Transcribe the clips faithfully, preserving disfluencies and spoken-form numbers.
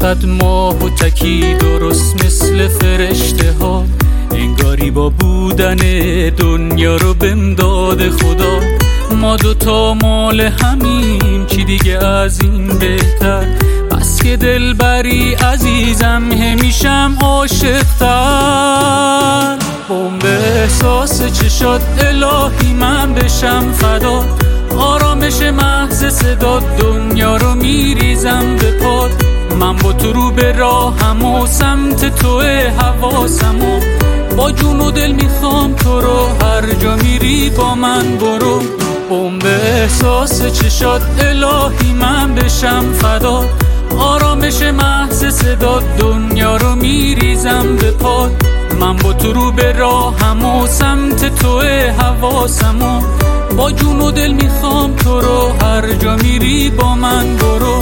صد ماه و تکی درست مثل فرشته ها، انگاری با بودن دنیا رو بمداد خدا. ما دوتا مال همیم، چی دیگه از این بهتر؟ بس که دل بری عزیزم، همیشم عاشق‌تر. بمب احساس چشات الهی من بشم فدا، آرامش محض صدا دنیا رو میریزم به پات. من با تو رو به راهم و سمت توه حواسم و با جون و دل میخوام تو رو، هر جا میری با من برو. بمب احساس چشات الهی من بشم فدا، آرامش محض صدا دنیا رو میریزم به پات. من با تو رو به راهم و سمت توه حواسم و با جون و دل میخوام تو رو، هر جا میری با من برو.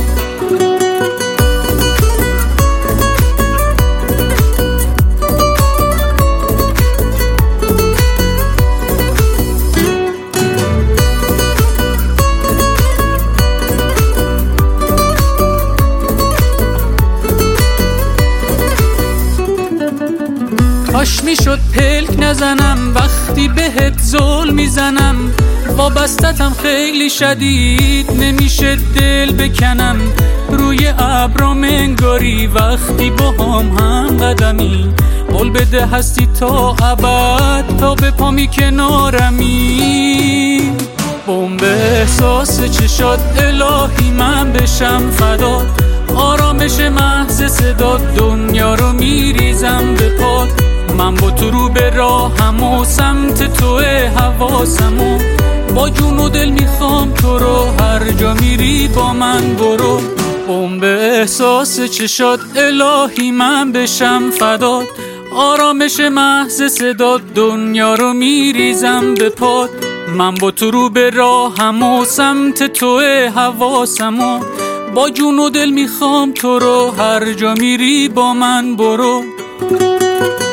کاش میشد پلک نزنم وقتی بهت زل میزنم، وابستتم خیلی شدید نمیشه دل بکنم. روی ابرام انگاری وقتی با هم هم قدمی، قول بده هستی تا ابد تا به پامی کنارمی. بمب احساس چشات الهی من بشم فدا، آرامش محض صدا دنیا رو میریزم به پات. من با تو رو به راهم و سمت توه حواسم و با جون و دل میخوام تو رو، هر جا میری با من برو. بمب احساس چشات الهی من بشم فدا، آرامش محض صدا دنیا رو میریزم به پات. من با تو رو به راهم و سمت توه حواسم و با جون و دل میخوام تو رو، هر جا میری با من برو.